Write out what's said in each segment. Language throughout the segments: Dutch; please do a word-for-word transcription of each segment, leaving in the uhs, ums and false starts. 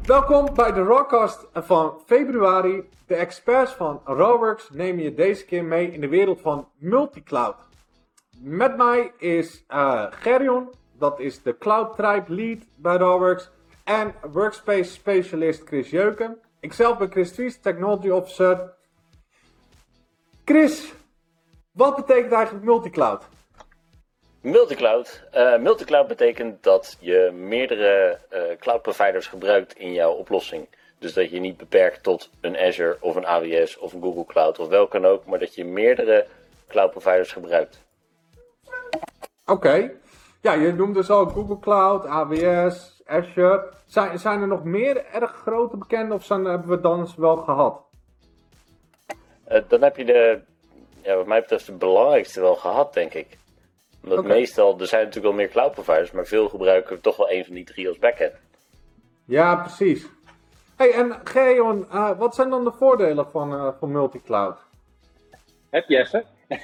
Welkom bij de Rawcast van februari. De experts van Rawworks nemen je deze keer mee in de wereld van multicloud. Met mij is uh, Gerjon, dat is de Cloud Tribe Lead bij Rawworks. En Workspace Specialist Chris Jeuken. Ikzelf ben Chris Twies, Technology Officer. Chris, wat betekent eigenlijk multicloud? Multicloud. Uh, multicloud betekent dat je meerdere uh, cloud providers gebruikt in jouw oplossing. Dus dat je niet beperkt tot een Azure of een A W S of een Google Cloud of welke dan ook, maar dat je meerdere cloud providers gebruikt. Oké. Okay. Ja, je noemt dus al Google Cloud, A W S, Azure. Zijn, zijn er nog meer erg grote bekende of zijn, hebben we dan wel gehad? Uh, dan heb je de, ja, wat mij betreft de belangrijkste wel gehad, denk ik. Omdat okay. meestal, er zijn natuurlijk wel meer cloud providers, maar veel gebruiken toch wel een van die drie als backend. Ja, precies. Hey, en Gerjon, uh, wat zijn dan de voordelen van, uh, van multicloud? Heb je even?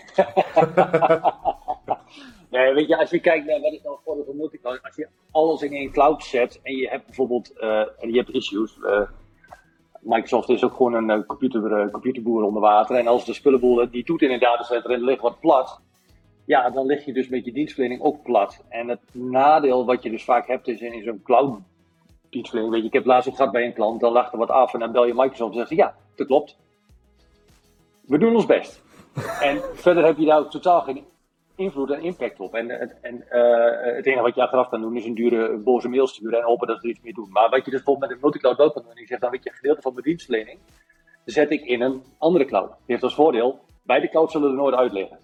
Nee, weet je, als je kijkt naar wat is nou het voordeel van multicloud, als je alles in één cloud zet en je hebt bijvoorbeeld, uh, en je hebt issues, uh, Microsoft is ook gewoon een uh, computer, uh, computerboer onder water en als de spullenboel het niet doet in een datacenter en er ligt wat plat, ja, dan lig je dus met je dienstverlening ook plat. En het nadeel wat je dus vaak hebt is in, in zo'n cloud dienstverlening, weet je, ik heb laatst ook gehad bij een klant, dan lag er wat af en dan bel je Microsoft en zegt ze, ja, dat klopt. We doen ons best. En verder heb je daar ook totaal geen invloed en impact op. En, en uh, het enige wat je achteraf kan doen is een dure boze mail sturen en hopen dat ze er iets mee doen. Maar wat je dus bijvoorbeeld met een multicloud wel kan doen, en ik zeg dan weet je, een gedeelte van mijn dienstverlening zet ik in een andere cloud. Die heeft als voordeel, beide clouds zullen er nooit uit liggen.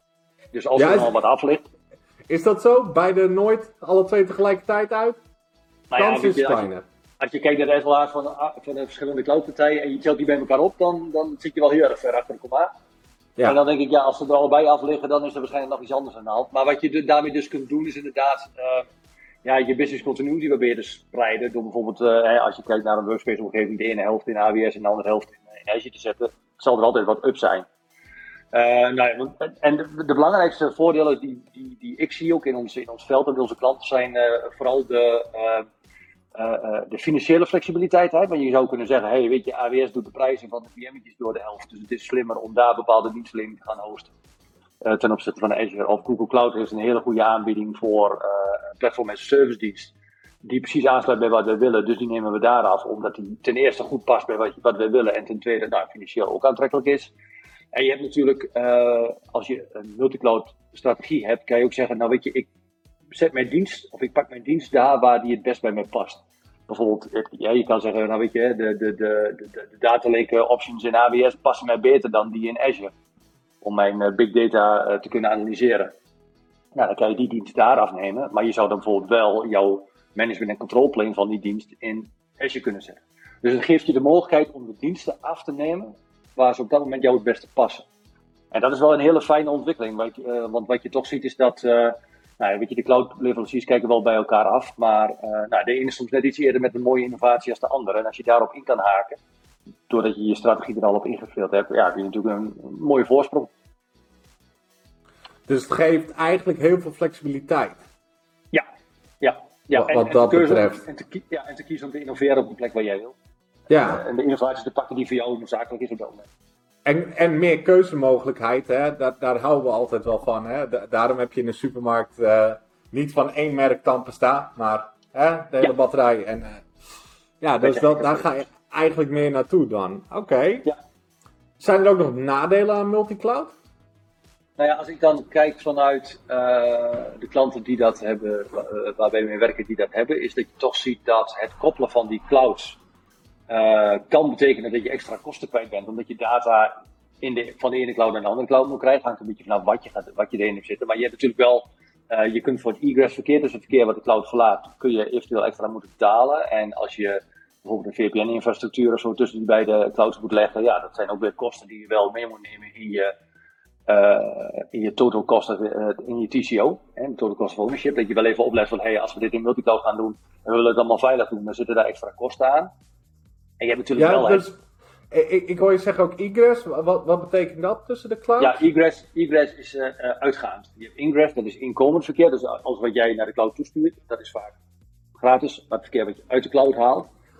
Dus als ja, er al wat af ligt. Is dat zo? Beide nooit alle twee tegelijkertijd uit? Nou Kans ja, is je, als, kleiner. je, als je kijkt naar de S L A's van, van de verschillende cloudpartijen en je telt die bij elkaar op, dan, dan zit je wel heel erg ver achter de komma. Ja. En dan denk ik, ja, als ze er allebei af liggen, dan is er waarschijnlijk nog iets anders aan de hand. Maar wat je de, daarmee dus kunt doen, is inderdaad uh, ja, je business continuity probeer te spreiden. Door bijvoorbeeld, uh, als je kijkt naar een workspace omgeving, de ene helft in A W S en de andere helft in, in Azure te zetten, zal er altijd wat up zijn. Uh, nou ja, en de, de belangrijkste voordelen die, die, die ik zie ook in ons, in ons veld en bij onze klanten zijn uh, vooral de, uh, uh, uh, de financiële flexibiliteit. Hè? Want je zou kunnen zeggen, hey, weet je, A W S doet de prijzen van de V M'tjes door de helft. Dus het is slimmer om daar bepaalde dienstverlening te gaan hosten. Uh, ten opzichte van Azure. Of Google Cloud heeft een hele goede aanbieding voor uh, een platform as a service dienst. Die precies aansluit bij wat we willen. Dus die nemen we daar af. Omdat die ten eerste goed past bij wat, wat we willen. En ten tweede nou, financieel ook aantrekkelijk is. En je hebt natuurlijk, uh, als je een multicloud strategie hebt, kan je ook zeggen, nou weet je, ik zet mijn dienst, of ik pak mijn dienst daar waar die het best bij mij past. Bijvoorbeeld, ja, je kan zeggen, nou weet je, de, de, de, de, de data lake options in A W S passen mij beter dan die in Azure. Om mijn uh, big data uh, te kunnen analyseren. Nou, dan kan je die dienst daar afnemen, maar je zou dan bijvoorbeeld wel jouw management en control plane van die dienst in Azure kunnen zetten. Dus het geeft je de mogelijkheid om de diensten af te nemen waar ze op dat moment jou het beste passen. En dat is wel een hele fijne ontwikkeling, want, uh, want wat je toch ziet is dat, uh, nou, weet je, de cloud leveranciers kijken wel bij elkaar af, maar uh, nou, de ene is soms net iets eerder met een mooie innovatie als de andere. En als je daarop in kan haken, doordat je je strategie er al op ingevuld hebt, ja, heb je natuurlijk een, een mooie voorsprong. Dus het geeft eigenlijk heel veel flexibiliteit. Ja, ja. ja. Wat, en, wat en dat keuze, betreft. En te, ja, en te kiezen om te innoveren op de plek waar jij wil. Ja. Uh, en de innovatie te pakken die voor jou noodzakelijk is op dat moment. En, en meer keuzemogelijkheid, hè? Daar, daar houden we altijd wel van. Hè? Da- daarom heb je in de supermarkt uh, niet van één merk tandpasta, maar hè, de hele ja. batterij. En, uh, ja, dus dat, daar ga je eigenlijk meer naartoe dan. Oké. Okay. Ja. Zijn er ook nog nadelen aan multicloud? Nou ja, als ik dan kijk vanuit uh, de klanten die dat hebben, uh, waarbij we mee werken die dat hebben, is dat je toch ziet dat het koppelen van die clouds Uh, kan betekenen dat je extra kosten kwijt bent, omdat je data in de, van de ene cloud naar de andere cloud moet krijgen. Hangt een beetje vanaf wat je, gaat, wat je erin hebt zitten. Maar je hebt natuurlijk wel, uh, je kunt voor het egress verkeer, dus het verkeer wat de cloud verlaat, kun je eventueel extra moeten betalen. En als je bijvoorbeeld een V P N-infrastructuur of zo tussen die beide clouds moet leggen, ja, dat zijn ook weer kosten die je wel mee moet nemen in je, uh, in je total cost, uh, in je T C O, hè, total cost of ownership. Dat je wel even oplet van, hey, als we dit in multicloud gaan doen en we willen het allemaal veilig doen, dan zitten daar extra kosten aan. En je hebt natuurlijk ja, wel, dus, ik, ik hoor je zeggen ook egress. Wat, wat betekent dat tussen de clouds? Ja, egress, egress is uh, uitgaand. Je hebt ingress, dat is inkomend verkeer. Dus alles wat jij naar de cloud toestuurt, dat is vaak gratis. Maar het verkeer wat je uit de cloud haalt,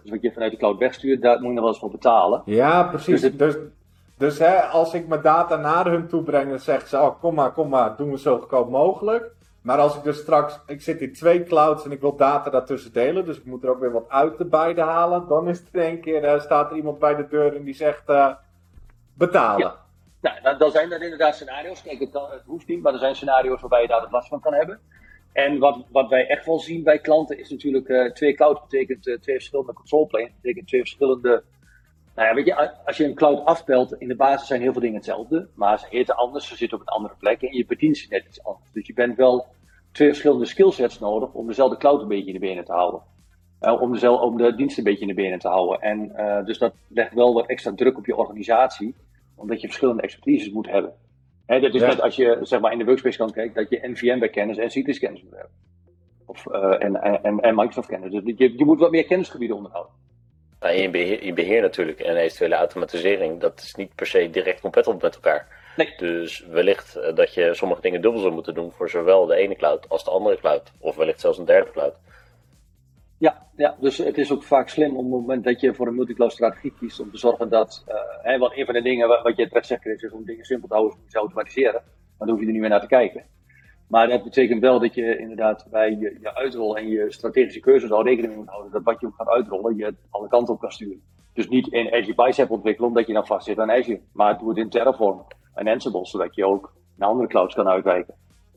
Dus wat je vanuit de cloud wegstuurt, daar moet je nog wel eens voor betalen. Ja, precies. Dus, het... dus, dus hè, als ik mijn data naar hun toe breng, dan zeggen ze, oh kom maar, kom maar, doen we zo goedkoop mogelijk. Maar als ik dus straks, ik zit in twee clouds en ik wil data daartussen delen, dus ik moet er ook weer wat uit de beide halen, dan is het in één keer, uh, staat er iemand bij de deur en die zegt, uh, betalen. Ja. Nou, dan, dan zijn er inderdaad scenario's. Kijk, het, het hoeft niet, maar er zijn scenario's waarbij je daar last van kan hebben. En wat, wat wij echt wel zien bij klanten is natuurlijk, uh, twee clouds betekent uh, twee verschillende control planes, betekent twee verschillende... Nou ja, weet je, als je een cloud afpelt, in de basis zijn heel veel dingen hetzelfde, maar ze heten anders, ze zitten op een andere plek en je bedient ze net iets anders. Dus je bent wel twee verschillende skillsets nodig om dezelfde cloud een beetje in de benen te houden. Uh, om, dezelfde, om de dienst een beetje in de benen te houden. En uh, dus dat legt wel wat extra druk op je organisatie, omdat je verschillende expertises moet hebben. Hè, dat is ja. net als je zeg maar, in de workspace kan kijken, dat je N V M-kennis en C T S-kennis moet hebben. Of, uh, en, en, en Microsoft-kennis. Dus je, je moet wat meer kennisgebieden onderhouden. Nou, in, beheer, in beheer natuurlijk en eventuele automatisering, dat is niet per se direct compatible met elkaar. Nee. Dus wellicht uh, dat je sommige dingen dubbel zou moeten doen voor zowel de ene cloud als de andere cloud. Of wellicht zelfs een derde cloud. Ja, ja, dus het is ook vaak slim op het moment dat je voor een multicloud strategie kiest om te zorgen dat, uh, hè, want een van de dingen wat, wat je terecht zegt is om dingen simpel te houden, is om te automatiseren. Maar dan hoef je er niet meer naar te kijken. Maar dat betekent wel dat je inderdaad bij je, je uitrol en je strategische keuzes al rekening moet houden dat wat je ook gaat uitrollen, je het alle kanten op kan sturen. Dus niet in Azure Bicep ontwikkelen omdat je dan vast zit aan Azure, maar doe het in Terraform en Ansible, zodat je ook naar andere clouds kan uitwijken.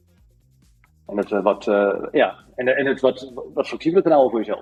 En het wat, uh, ja, en, en het wat, wat flexibeler kan houden voor jezelf.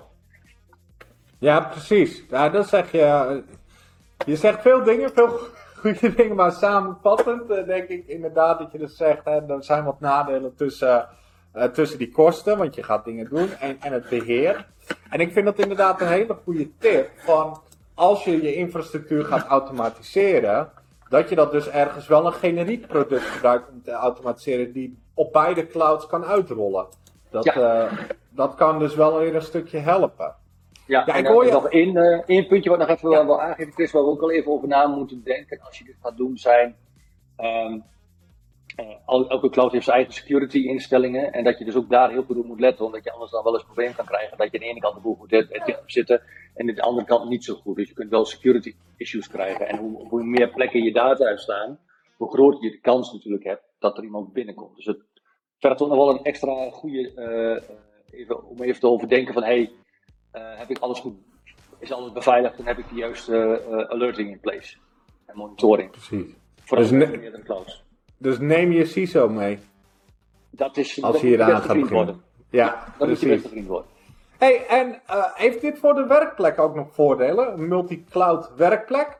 Ja, precies. Ja, dat zeg je. Je zegt veel dingen, veel goede dingen, maar samenvattend uh, denk ik inderdaad dat je dus zegt, hè, er zijn wat nadelen tussen, uh, tussen die kosten, want je gaat dingen doen, en, en het beheer. En ik vind dat inderdaad een hele goede tip van als je je infrastructuur gaat automatiseren, dat je dat dus ergens wel een generiek product gebruikt om te automatiseren die op beide clouds kan uitrollen. Dat, ja. uh, dat kan dus wel weer een stukje helpen. Ja, ja, en ik hoor je... nog één, uh, één puntje wat nog even ja. wel aangeven, Chris, waar we ook al even over na moeten denken als je dit gaat doen, zijn um, uh, elke cloud heeft zijn eigen security instellingen en dat je dus ook daar heel goed op moet letten, omdat je anders dan wel eens een probleem kan krijgen dat je aan de ene kant de boel goed hebt zitten en aan de andere kant niet zo goed. Dus je kunt wel security issues krijgen en hoe, hoe meer plekken je data uit staan, hoe groter je de kans natuurlijk hebt dat er iemand binnenkomt. Dus het vergt toch nog wel een extra goede, uh, even, om even te overdenken van hey, Uh, heb ik alles goed, is alles beveiligd en heb ik de juiste uh, alerting in place en monitoring. Precies. Vooral dus, ne- meerdere clouds. Dus neem je C I S O mee. Dat is als je hier aan gaat beginnen. Worden. Ja, ja, dat moet je beste vriend worden. Hey, en uh, heeft dit voor de werkplek ook nog voordelen? Een multi-cloud werkplek?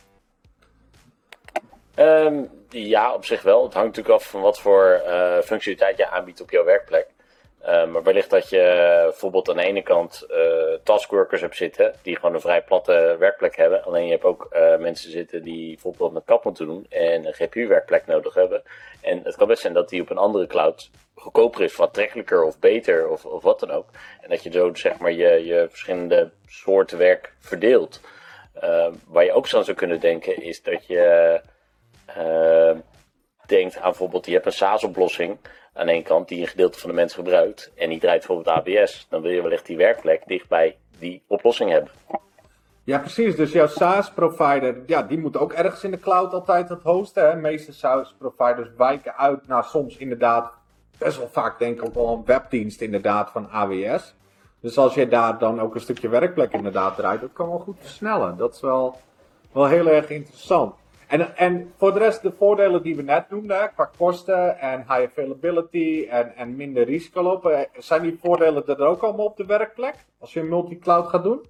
Um, ja, op zich wel. Het hangt natuurlijk af van wat voor uh, functionaliteit je aanbiedt op jouw werkplek. Uh, maar wellicht dat je uh, bijvoorbeeld aan de ene kant uh, taskworkers hebt zitten die gewoon een vrij platte werkplek hebben. Alleen je hebt ook uh, mensen zitten die bijvoorbeeld met kap moeten doen en een G P U-werkplek nodig hebben. En het kan best zijn dat die op een andere cloud goedkoper is, of aantrekkelijker of beter of, of wat dan ook. En dat je zo zeg maar je, je verschillende soorten werk verdeelt. Uh, waar je ook zo aan zou kunnen denken is dat je uh, denkt aan bijvoorbeeld, je hebt een SaaS-oplossing aan één kant die een gedeelte van de mensen gebruikt en die draait bijvoorbeeld A B S, dan wil je wellicht die werkplek dichtbij die oplossing hebben. Ja, precies. Dus jouw SaaS-provider, ja, die moet ook ergens in de cloud altijd het hosten. Hè? De meeste SaaS-providers wijken uit naar soms inderdaad, best wel vaak denk ik ook wel een webdienst inderdaad van A W S. Dus als je daar dan ook een stukje werkplek inderdaad draait, dat kan wel goed versnellen. Dat is wel, wel heel erg interessant. En, en voor de rest, de voordelen die we net noemden, qua kosten en high availability en, en minder risico lopen, zijn die voordelen er ook allemaal op de werkplek? Als je een multi-cloud gaat doen?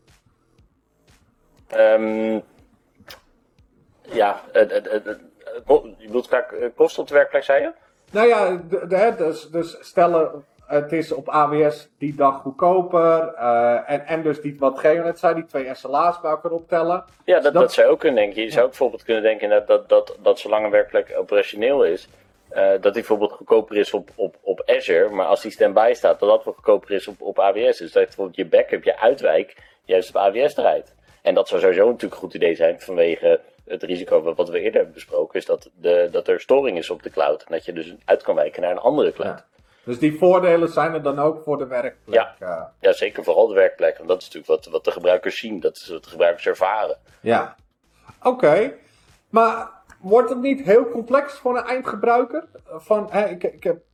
Um, ja, het, het, het, het, je bedoelt qua kosten op de werkplek, zei je? Nou ja, de, de, dus, dus stellen het is op A W S die dag goedkoper. Uh, en, en dus die, wat Geo net zei, die twee S L A's bij elkaar optellen. Ja, dat, dat, dat zou je ook kunnen denken. Je zou ook bijvoorbeeld kunnen denken dat, dat, dat, dat zolang een werkplek operationeel is, uh, dat die bijvoorbeeld goedkoper is op, op, op Azure. Maar als die standby staat, dat dat wat goedkoper is op, op A W S. Dus dat bijvoorbeeld je backup, je uitwijk, juist op A W S draait. En dat zou sowieso natuurlijk een goed idee zijn vanwege het risico wat we eerder hebben besproken. Is dat, de, dat er storing is op de cloud. En dat je dus uit kan wijken naar een andere cloud. Ja. Dus die voordelen zijn er dan ook voor de werkplek? Ja, uh... ja zeker vooral de werkplek. Want dat is natuurlijk wat, wat de gebruikers zien. Dat is wat de gebruikers ervaren. Ja, oké. Okay. Maar wordt het niet heel complex voor een eindgebruiker? Van, hè, ik, ik heb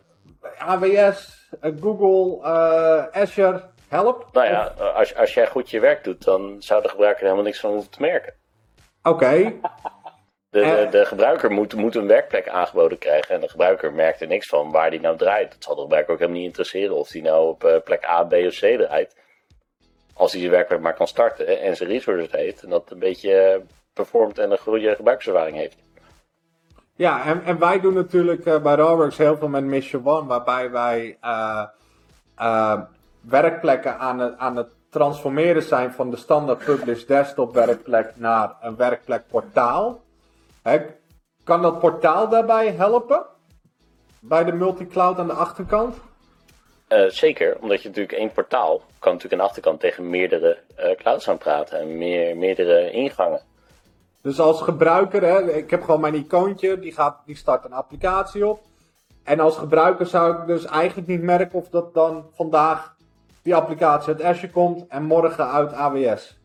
A W S, Google, uh, Azure, help? Nou ja, als, als jij goed je werk doet, dan zou de gebruiker er helemaal niks van hoeven te merken. Oké. Okay. De, de, de gebruiker moet, moet een werkplek aangeboden krijgen en de gebruiker merkt er niks van waar die nou draait. Het zal de gebruiker ook helemaal niet interesseren of die nou op uh, plek A, B of C draait. Als hij zijn werkplek maar kan starten en zijn resources heeft en dat een beetje uh, performt en een goede gebruikerservaring heeft. Ja, en, en wij doen natuurlijk uh, bij Rawworks heel veel met Mission One, waarbij wij uh, uh, werkplekken aan het, aan het transformeren zijn van de standaard publish desktop werkplek naar een werkplek portaal. He, kan dat portaal daarbij helpen? Bij de multicloud aan de achterkant? Uh, zeker, omdat je natuurlijk één portaal kan natuurlijk aan de achterkant tegen meerdere uh, clouds aan praten en meer, meerdere ingangen. Dus als gebruiker, hè, ik heb gewoon mijn icoontje, die, gaat, die start een applicatie op. En als gebruiker zou ik dus eigenlijk niet merken of dat dan vandaag die applicatie uit Azure komt en morgen uit A W S.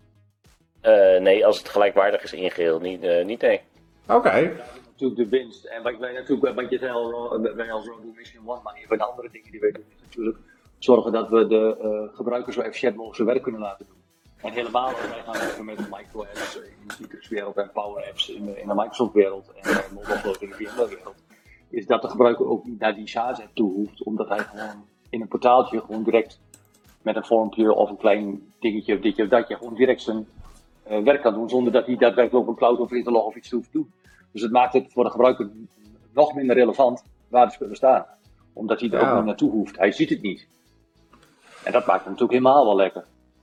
Uh, nee, als het gelijkwaardig is ingedeeld, niet, uh, niet nee. Oké. Okay. Ja, natuurlijk de winst. En wat wij natuurlijk, wat je zei al, wij als Road Mission One, maar een van de andere dingen die wij doen is natuurlijk zorgen dat we de uh, gebruikers zo efficiënt mogelijk zijn werk kunnen laten doen. En helemaal als wij gaan werken met de micro-apps in de Citrix-wereld en Power-apps in de, in de Microsoft-wereld en de Mobile in de V M ware-wereld, is dat de gebruiker ook niet naar die SaaS-app toe hoeft, omdat hij gewoon in een portaaltje gewoon direct met een vormpje of een klein dingetje of ditje of datje gewoon direct zijn uh, werk kan doen, zonder dat hij daadwerkelijk op een cloud of interlog of iets hoeft te doen. Dus het maakt het voor de gebruiker nog minder relevant waar de spullen staan, omdat hij er ja. ook niet naartoe hoeft. Hij ziet het niet. En dat maakt het natuurlijk helemaal wel lekker.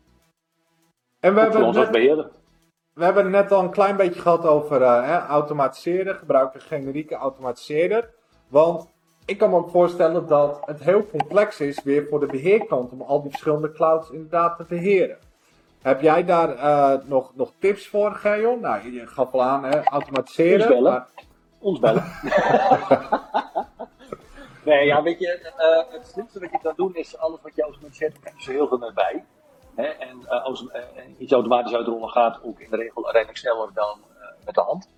En we hebben, net, we hebben het net al een klein beetje gehad over uh, hè, automatiseren, gebruiken generieke automatiseerder. Want ik kan me ook voorstellen dat het heel complex is weer voor de beheerkant om al die verschillende clouds inderdaad te beheren. Heb jij daar uh, nog, nog tips voor, Geon? Nou, je gaf al aan, hè, automatiseren. Ons bellen. Maar... Ons bellen. Nee, ja, weet je, uh, het slimste wat je kan doen is alles wat je automatiseert, daar heb je zo heel veel mee bij. Hè? En uh, als uh, iets automatisch uitrollen gaat ook in de regel uiteindelijk sneller dan uh, met de hand.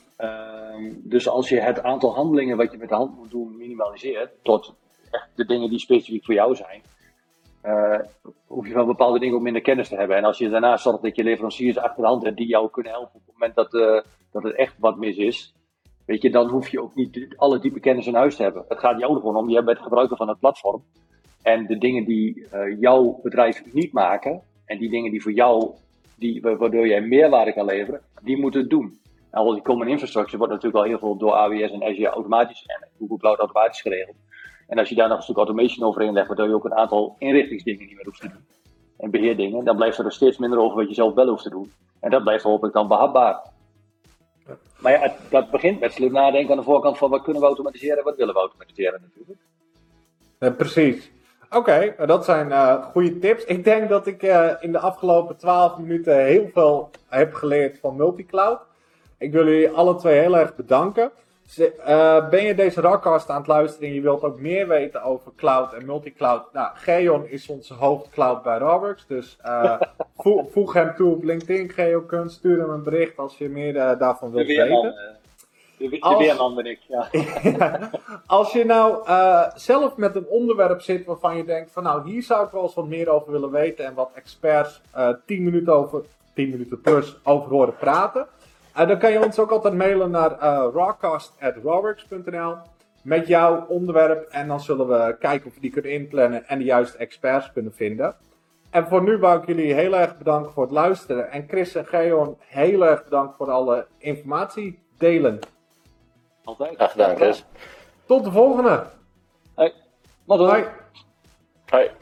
Uh, dus als je het aantal handelingen wat je met de hand moet doen minimaliseert tot echt de dingen die specifiek voor jou zijn, uh, hoef je van bepaalde dingen ook minder kennis te hebben. En als je daarnaast zorgt dat je leveranciers achter de hand hebt die jou kunnen helpen op het moment dat, uh, dat het echt wat mis is, weet je, dan hoef je ook niet alle diepe kennis in huis te hebben. Het gaat jou er gewoon om, je bent gebruiker van het platform. En de dingen die uh, jouw bedrijf niet maken, en die dingen die voor jou, die, waardoor jij meerwaarde kan leveren, die moeten het doen. Nou, al die common infrastructure wordt natuurlijk al heel veel door A W S en Azure automatisch en Google Cloud automatisch geregeld. En als je daar nog een stuk automation overheen legt, waardoor je ook een aantal inrichtingsdingen niet meer hoeft te doen. En beheerdingen, dan blijft er er steeds minder over wat je zelf wel hoeft te doen. En dat blijft hopelijk dan behapbaar. Maar ja, het, dat begint met slim nadenken aan de voorkant van wat kunnen we automatiseren en wat willen we automatiseren natuurlijk. Ja, precies. Oké, okay, dat zijn uh, goede tips. Ik denk dat ik uh, in de afgelopen twaalf minuten heel veel heb geleerd van multicloud. Ik wil jullie alle twee heel erg bedanken. Uh, ben je deze Rawcast aan het luisteren en je wilt ook meer weten over cloud en multicloud? Nou, Geon is onze hoofdcloud bij Rawworks. Dus uh, vo voeg hem toe op LinkedIn, Geon Kunst. Stuur hem een bericht als je meer uh, daarvan wilt weten. De, de weerman ben ik, ja. Ja, als je nou uh, zelf met een onderwerp zit waarvan je denkt van nou, hier zou ik wel eens wat meer over willen weten en wat experts uh, tien minuten over, tien minuten plus over horen praten. Uh, dan kan je ons ook altijd mailen naar uh, rawcast at rawworks punt n l met jouw onderwerp en dan zullen we kijken of we die kunnen inplannen en de juiste experts kunnen vinden. En voor nu wou ik jullie heel erg bedanken voor het luisteren en Chris en Geon heel erg bedankt voor alle informatie delen. Altijd. Graag gedaan, Chris. Tot de volgende. Hoi. Hoi. Hoi.